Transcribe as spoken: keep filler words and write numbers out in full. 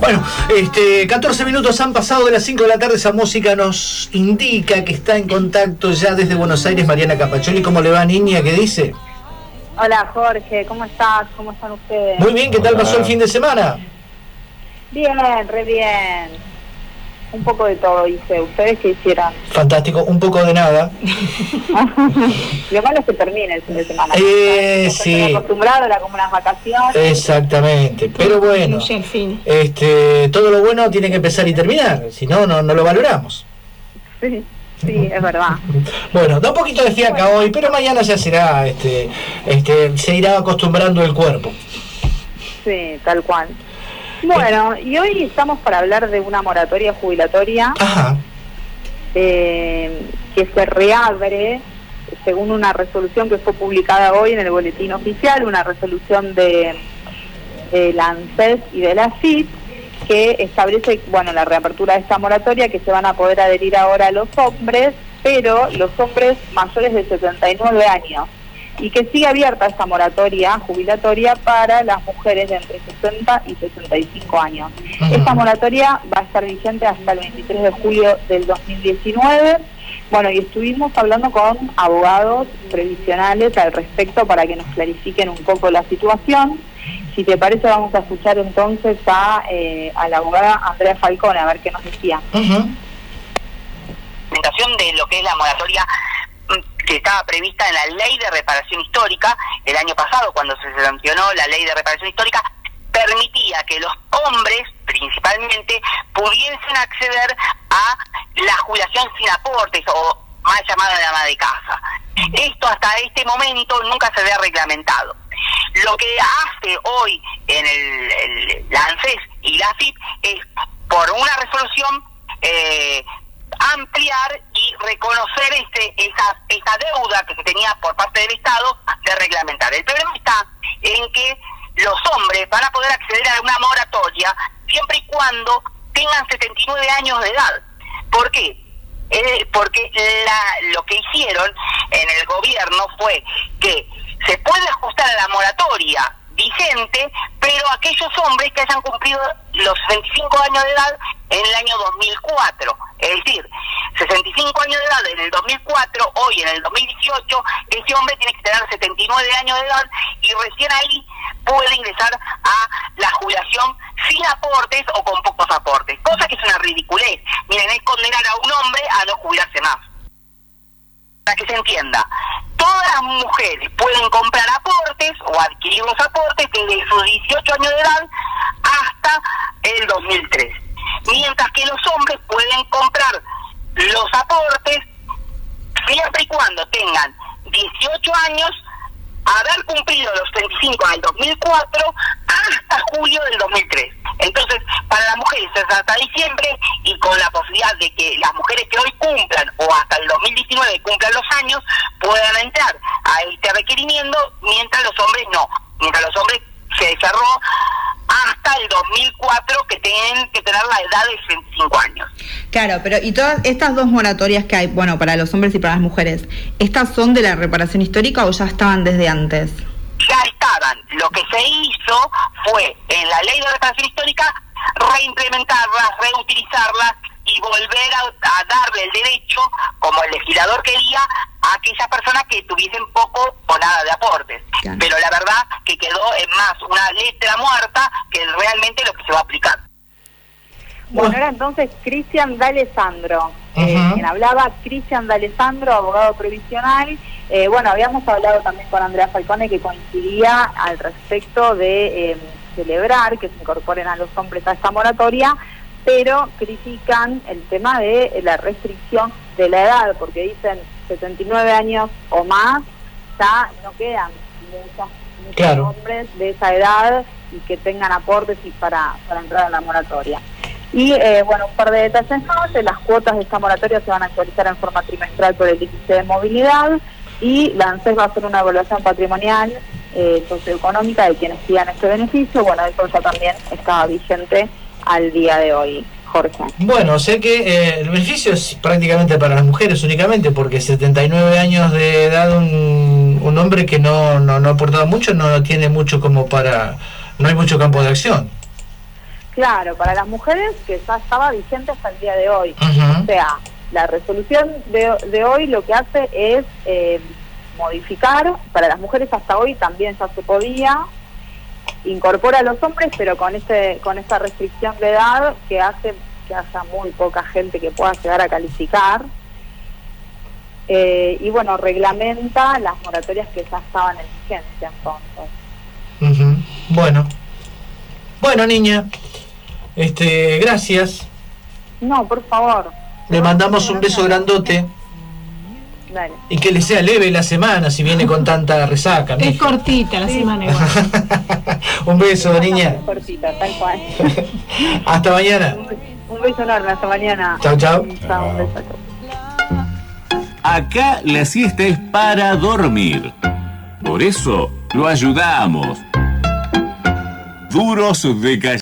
Bueno, este, catorce minutos han pasado de las cinco de la tarde. Esa música nos indica que está en contacto ya desde Buenos Aires Mariana Capacholi. ¿Cómo le va, niña? ¿Qué dice? Hola, Jorge, ¿cómo estás? ¿Cómo están ustedes? Muy bien, ¿qué tal Hola. pasó el fin de semana? Bien, re bien. Un poco de todo hice. ¿Ustedes qué hicieron? Fantástico, un poco de nada. Lo malo es que termine el fin de semana. Eh, Estoy sí. acostumbrado, era como unas vacaciones. Exactamente, pero bueno, Fluye el fin. este, todo lo bueno tiene que empezar y terminar, si no, no, no lo valoramos. Sí, sí, es verdad. Bueno, da un poquito de fiaca hoy, pero mañana ya será, este, este, se irá acostumbrando el cuerpo. Sí, tal cual. Bueno, y hoy estamos para hablar de una moratoria jubilatoria Ajá. eh, que se reabre según una resolución que fue publicada hoy en el boletín oficial, una resolución de, de la ANSES y de la AFIP, que establece, bueno, la reapertura de esta moratoria, que se van a poder adherir ahora los hombres, pero los hombres mayores de setenta y nueve años, y que sigue abierta esta moratoria jubilatoria para las mujeres de entre sesenta y sesenta y cinco años. Uh-huh. Esta moratoria va a estar vigente hasta el veintitrés de julio del dos mil diecinueve. Bueno, y estuvimos hablando con abogados previsionales al respecto para que nos clarifiquen un poco la situación. Si te parece, vamos a escuchar entonces a, eh, a la abogada Andrea Falcone, a ver qué nos decía. Uh-huh. De lo que es la moratoria que estaba prevista en la Ley de Reparación Histórica el año pasado, cuando se sancionó la Ley de Reparación Histórica, permitía que los hombres, principalmente, pudiesen acceder a la jubilación sin aportes, o más llamada la ama de casa. Esto hasta este momento nunca se había reglamentado. Lo que hace hoy en el, el, la ANSES y la AFIP es, por una resolución, eh, ampliar y reconocer este, esa, esa deuda que se tenía por parte del Estado de reglamentar. El problema está en que los hombres van a poder acceder a una moratoria siempre y cuando tengan setenta y nueve años de edad. ¿Por qué? Eh, porque la, lo que hicieron en el gobierno fue que se puede ajustar a la moratoria vigente, pero aquellos hombres que hayan cumplido los sesenta y cinco años de edad en el año dos mil cuatro. Es decir, sesenta y cinco años de edad en el dos mil cuatro, hoy en el dos mil dieciocho, ese hombre tiene que tener setenta y nueve años de edad y recién ahí puede ingresar a la jubilación sin aportes o con pocos aportes, cosa que es una ridiculez. Miren, es condenar a un hombre a no jubilarse más. Para que se entienda, todas las mujeres pueden comprar aportes o adquirir los aportes desde sus dieciocho años de edad hasta el dos mil tres. Mientras que los hombres pueden comprar los aportes siempre y cuando tengan dieciocho años, haber cumplido los treinta y cinco al dos mil cuatro hasta julio del dos mil tres. Entonces, para las mujeres es hasta diciembre, y con la posibilidad de que las mujeres que hoy cumplan o hasta el dos mil diecinueve cumplan los años puedan entrar a este requerimiento, mientras los hombres no. Mientras los hombres se cerró hasta el dos mil cuatro, que tienen que tener la edad de sesenta y cinco años. Claro, pero y todas estas dos moratorias que hay, bueno, para los hombres y para las mujeres, ¿estas son de la reparación histórica o ya estaban desde antes? Ya estaban. Lo que se hizo fue, en la Ley de Reparación Histórica, reimplementarlas, reutilizarlas y volver a, a darle el derecho, como el legislador quería, a aquellas personas que tuviesen poco o nada de aportes. Claro. Pero la verdad que quedó en más una letra muerta que realmente lo que se va a aplicar. Bueno, era entonces Cristian D'Alessandro, uh-huh. eh, quien hablaba, Cristian D'Alessandro, abogado previsional. Eh, bueno, habíamos hablado también con Andrea Falcone, que coincidía al respecto de eh, celebrar que se incorporen a los hombres a esta moratoria, pero critican el tema de la restricción de la edad, porque dicen setenta y nueve años o más, ya no quedan muchos, muchos claro. hombres de esa edad y que tengan aportes y para, para entrar a la moratoria. Y eh, bueno, un par de detalles más. Las cuotas de esta moratoria se van a actualizar en forma trimestral por el índice de movilidad, y la ANSES va a hacer una evaluación patrimonial eh, socioeconómica de quienes sigan este beneficio. Bueno, eso ya también estaba vigente al día de hoy, Jorge. Bueno, o sea que eh, el beneficio es prácticamente para las mujeres únicamente, porque setenta y nueve años de edad, un, un hombre que no, no, no ha aportado mucho, no tiene mucho como para... no hay mucho campo de acción. Claro, para las mujeres que ya estaba vigente hasta el día de hoy. Uh-huh. O sea, la resolución de, de hoy lo que hace es eh, modificar, para las mujeres hasta hoy también ya se podía, incorpora a los hombres, pero con este con esta restricción de edad que hace que haya muy poca gente que pueda llegar a calificar. Eh, y bueno, reglamenta las moratorias que ya estaban en vigencia entonces. Uh-huh. Bueno. Bueno, niña, este, gracias. No, por favor. Le mandamos un beso grandote. Dale. Y que le sea leve la semana si viene con tanta resaca. Es mija. cortita la Sí. semana igual. Un beso, niña. Cortita, tal cual. Hasta mañana. Un beso enorme, hasta mañana. Chau, chau. Chao, un beso. Chau. Acá la siesta es para dormir. Por eso lo ayudamos. Duros de Calle.